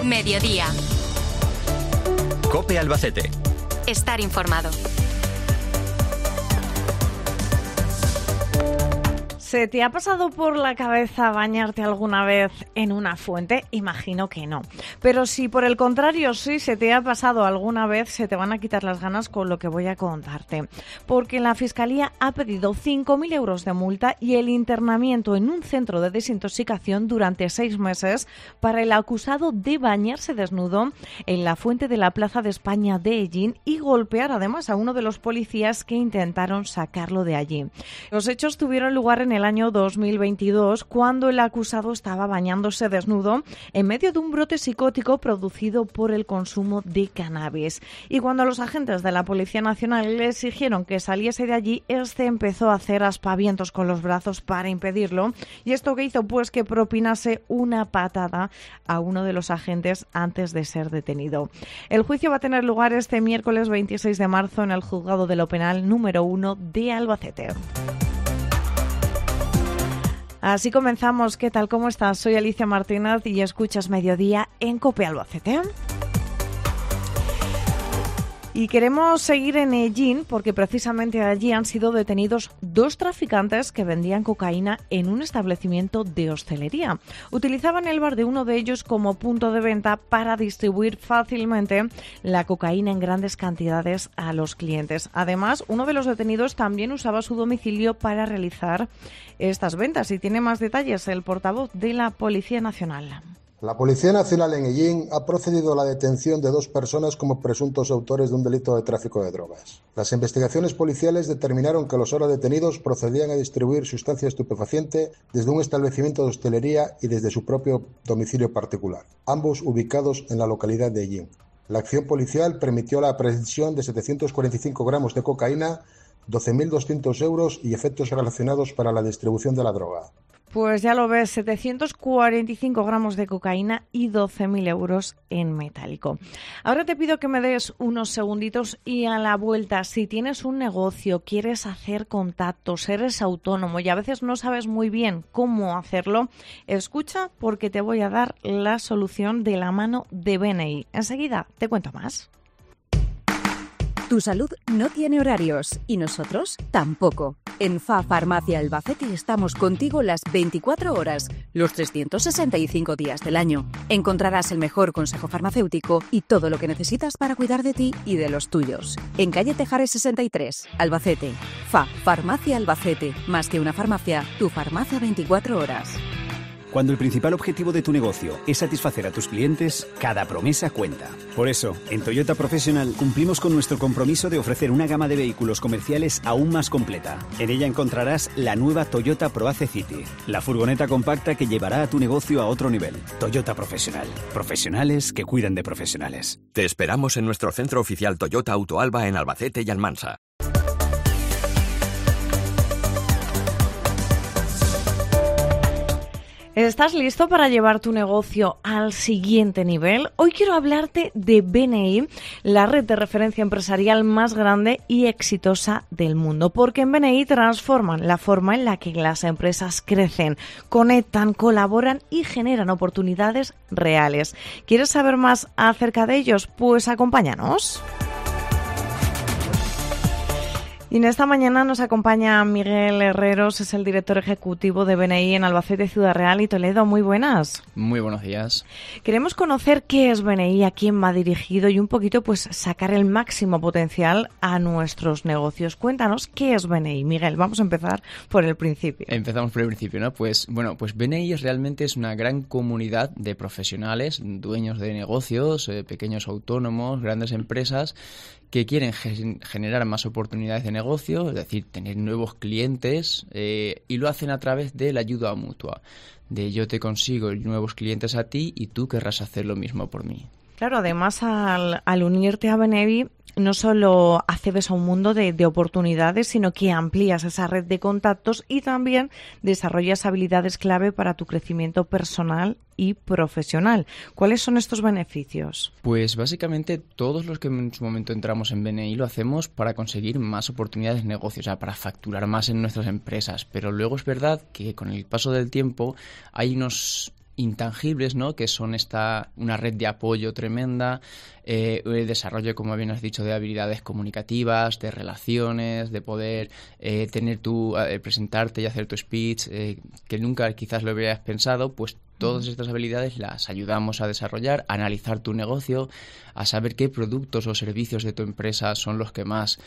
Mediodía. COPE Albacete. Estar informado. ¿Se te ha pasado por la cabeza bañarte alguna vez en una fuente? Imagino que no. Pero si por el contrario sí se te ha pasado alguna vez, se te van a quitar las ganas con lo que voy a contarte. Porque la Fiscalía ha pedido 5.000 euros de multa y el internamiento en un centro de desintoxicación durante 6 meses para el acusado de bañarse desnudo en la fuente de la Plaza de España de Ellín y golpear además a uno de los policías que intentaron sacarlo de allí. Los hechos tuvieron lugar en el año 2022, cuando el acusado estaba bañándose desnudo en medio de un brote psicótico producido por el consumo de cannabis. Y cuando los agentes de la Policía Nacional le exigieron que saliese de allí, este empezó a hacer aspavientos con los brazos para impedirlo. ¿Y esto qué hizo? Pues que propinase una patada a uno de los agentes antes de ser detenido. El juicio va a tener lugar este miércoles 26 de marzo en el Juzgado de lo Penal número 1 de Albacete. Así comenzamos. ¿Qué tal? ¿Cómo estás? Soy Alicia Martínez y escuchas Mediodía en COPE Albacete. Y queremos seguir en Ellín porque precisamente allí han sido detenidos 2 traficantes que vendían cocaína en un establecimiento de hostelería. Utilizaban el bar de uno de ellos como punto de venta para distribuir fácilmente la cocaína en grandes cantidades a los clientes. Además, uno de los detenidos también usaba su domicilio para realizar estas ventas. Y tiene más detalles el portavoz de la Policía Nacional. La Policía Nacional en Ellín ha procedido a la detención de 2 personas como presuntos autores de un delito de tráfico de drogas. Las investigaciones policiales determinaron que los ahora detenidos procedían a distribuir sustancia estupefaciente desde un establecimiento de hostelería y desde su propio domicilio particular, ambos ubicados en la localidad de Ellín. La acción policial permitió la aprehensión de 745 gramos de cocaína, 12.200 euros y efectos relacionados para la distribución de la droga. Pues ya lo ves, 745 gramos de cocaína y 12.000 euros en metálico. Ahora te pido que me des unos segunditos y a la vuelta, si tienes un negocio, quieres hacer contactos, eres autónomo y a veces no sabes muy bien cómo hacerlo, escucha porque te voy a dar la solución de la mano de BNI. Enseguida te cuento más. Tu salud no tiene horarios y nosotros tampoco. En FA Farmacia Albacete estamos contigo las 24 horas, los 365 días del año. Encontrarás el mejor consejo farmacéutico y todo lo que necesitas para cuidar de ti y de los tuyos. En calle Tejares 63, Albacete. FA Farmacia Albacete. Más que una farmacia, tu farmacia 24 horas. Cuando el principal objetivo de tu negocio es satisfacer a tus clientes, cada promesa cuenta. Por eso, en Toyota Professional cumplimos con nuestro compromiso de ofrecer una gama de vehículos comerciales aún más completa. En ella encontrarás la nueva Toyota ProAce City, la furgoneta compacta que llevará a tu negocio a otro nivel. Toyota Professional. Profesionales que cuidan de profesionales. Te esperamos en nuestro centro oficial Toyota Autoalba en Albacete y Almansa. ¿Estás listo para llevar tu negocio al siguiente nivel? Hoy quiero hablarte de BNI, la red de referencia empresarial más grande y exitosa del mundo, porque en BNI transforman la forma en la que las empresas crecen, conectan, colaboran y generan oportunidades reales. ¿Quieres saber más acerca de ellos? Pues acompáñanos. Y en esta mañana nos acompaña Miguel Herreros, es el director ejecutivo de BNI en Albacete, Ciudad Real y Toledo. Muy buenas. Muy buenos días. Queremos conocer qué es BNI, a quién va dirigido y un poquito pues sacar el máximo potencial a nuestros negocios. Cuéntanos qué es BNI, Miguel. Vamos a empezar por el principio. Empezamos por el principio, ¿no? Pues BNI realmente es una gran comunidad de profesionales, dueños de negocios, pequeños autónomos, grandes empresas que quieren generar más oportunidades de negocio, es decir, tener nuevos clientes, y lo hacen a través de la ayuda mutua, de yo te consigo nuevos clientes a ti y tú querrás hacer lo mismo por mí. Claro, además al unirte a BNI no solo accedes a un mundo de oportunidades, sino que amplías esa red de contactos y también desarrollas habilidades clave para tu crecimiento personal y profesional. ¿Cuáles son estos beneficios? Pues básicamente todos los que en su momento entramos en BNI lo hacemos para conseguir más oportunidades de negocio, o sea, para facturar más en nuestras empresas. Pero luego es verdad que con el paso del tiempo hay unos intangibles, ¿no? Que son una red de apoyo tremenda, el desarrollo, como bien has dicho, de habilidades comunicativas, de relaciones, de poder presentarte y hacer tu speech, que nunca quizás lo hubieras pensado, pues todas estas habilidades las ayudamos a desarrollar, a analizar tu negocio, a saber qué productos o servicios de tu empresa son los que más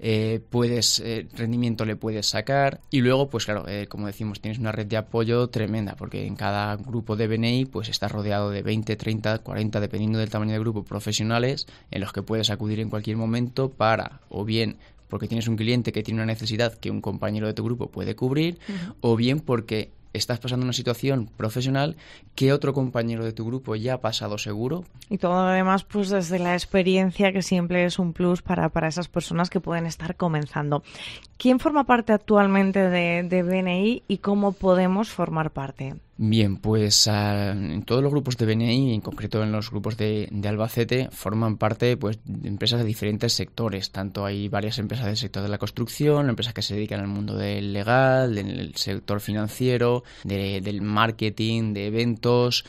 rendimiento le puedes sacar. Y luego, pues claro, como decimos, tienes una red de apoyo tremenda, porque en cada grupo de BNI pues estás rodeado de 20, 30, 40, dependiendo del tamaño del grupo, profesionales en los que puedes acudir en cualquier momento para, o bien porque tienes un cliente que tiene una necesidad que un compañero de tu grupo puede cubrir, o bien porque estás pasando una situación profesional que otro compañero de tu grupo ya ha pasado seguro. Y todo además pues desde la experiencia, que siempre es un plus para esas personas que pueden estar comenzando. ¿Quién forma parte actualmente de BNI y cómo podemos formar parte? Bien, pues en todos los grupos de BNI, en concreto en los grupos de Albacete, forman parte pues de empresas de diferentes sectores. Tanto hay varias empresas del sector de la construcción, empresas que se dedican al mundo del legal, del sector financiero, del marketing, de eventos,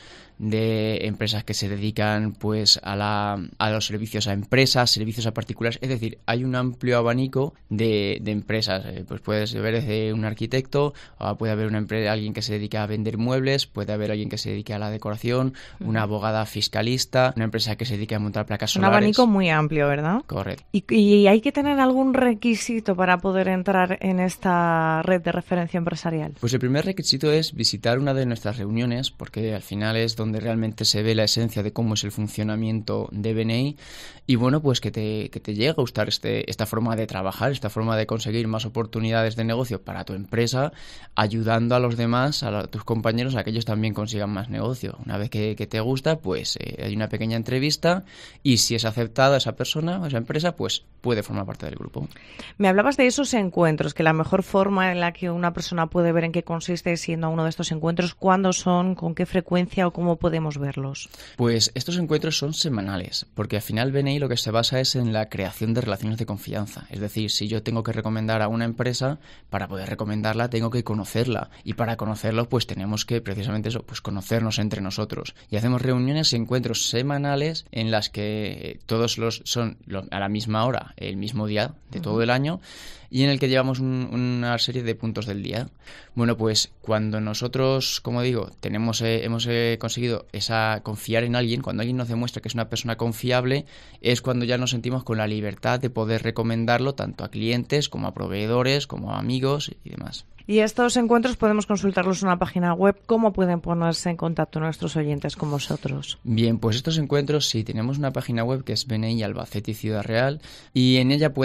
de empresas que se dedican pues a los servicios a empresas, servicios a particulares. Es decir, hay un amplio abanico de empresas. Pues puedes ver desde un arquitecto, o puede haber alguien que se dedica a vender muebles, puede haber alguien que se dedique a la decoración, una abogada fiscalista, una empresa que se dedica a montar placas solares. Un abanico muy amplio, ¿verdad? Correcto. ¿Y hay que tener algún requisito para poder entrar en esta red de referencia empresarial? Pues el primer requisito es visitar una de nuestras reuniones, porque al final es donde realmente se ve la esencia de cómo es el funcionamiento de BNI, y bueno, pues que te llegue a gustar esta forma de trabajar, esta forma de conseguir más oportunidades de negocio para tu empresa, ayudando a los demás, a tus compañeros, a que ellos también consigan más negocio. Una vez que te gusta, pues hay una pequeña entrevista, y si es aceptada esa persona o esa empresa, pues puede formar parte del grupo. Me hablabas de esos encuentros, que la mejor forma en la que una persona puede ver en qué consiste siendo uno de estos encuentros, ¿cuándo son, con qué frecuencia o cómo podemos verlos? Pues estos encuentros son semanales, porque al final BNI lo que se basa es en la creación de relaciones de confianza. Es decir, si yo tengo que recomendar a una empresa, para poder recomendarla tengo que conocerla, y para conocerlo pues tenemos que precisamente eso, pues conocernos entre nosotros. Y hacemos reuniones y encuentros semanales en las que todos son a la misma hora, el mismo día de todo el año, y en el que llevamos una serie de puntos del día. Bueno, pues cuando nosotros, como digo, hemos conseguido confiar en alguien, cuando alguien nos demuestra que es una persona confiable, es cuando ya nos sentimos con la libertad de poder recomendarlo tanto a clientes como a proveedores, como a amigos y demás. Y estos encuentros podemos consultarlos en una página web. ¿Cómo pueden ponerse en contacto nuestros oyentes con vosotros? Bien, pues estos encuentros sí, tenemos una página web que es BNI Albacete y Ciudad Real, y en ella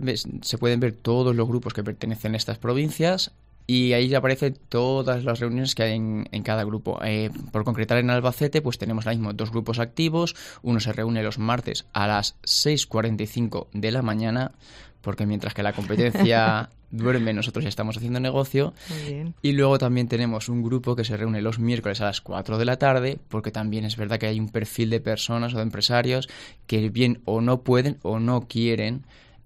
se pueden ver todos los grupos que pertenecen a estas provincias, y ahí aparecen todas las reuniones que hay en cada grupo. Por concretar, en Albacete pues tenemos ahora mismo 2 grupos activos. Uno se reúne los martes a las 6:45 de la mañana, porque mientras que la competencia duerme, nosotros ya estamos haciendo negocio. Muy bien. Y luego también tenemos un grupo que se reúne los miércoles a las 4 de la tarde, porque también es verdad que hay un perfil de personas o de empresarios que bien o no pueden o no quieren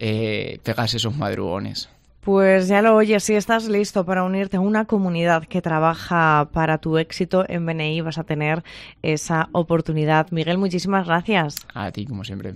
pegarse esos madrugones. Pues ya lo oyes, si estás listo para unirte a una comunidad que trabaja para tu éxito en BNI, vas a tener esa oportunidad. Miguel, muchísimas gracias. A ti, como siempre.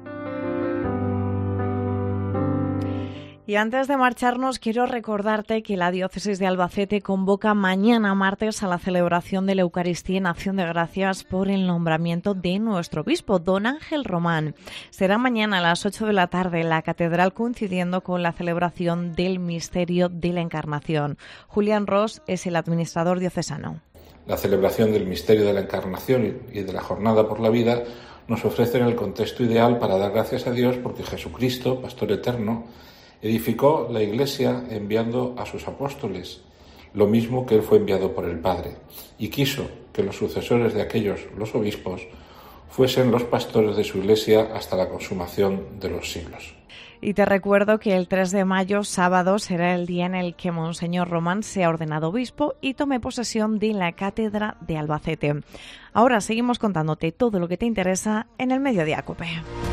Y antes de marcharnos, quiero recordarte que la Diócesis de Albacete convoca mañana martes a la celebración de la Eucaristía en Acción de Gracias por el nombramiento de nuestro obispo, don Ángel Román. Será mañana a las 8 de la tarde en la Catedral, coincidiendo con la celebración del Misterio de la Encarnación. Julián Ros es el administrador diocesano. La celebración del Misterio de la Encarnación y de la Jornada por la Vida nos ofrecen el contexto ideal para dar gracias a Dios porque Jesucristo, Pastor eterno, edificó la Iglesia enviando a sus apóstoles, lo mismo que él fue enviado por el Padre, y quiso que los sucesores de aquellos, los obispos, fuesen los pastores de su Iglesia hasta la consumación de los siglos. Y te recuerdo que el 3 de mayo, sábado, será el día en el que Monseñor Román sea ordenado obispo y tome posesión de la Cátedra de Albacete. Ahora seguimos contándote todo lo que te interesa en el Mediodía COPE.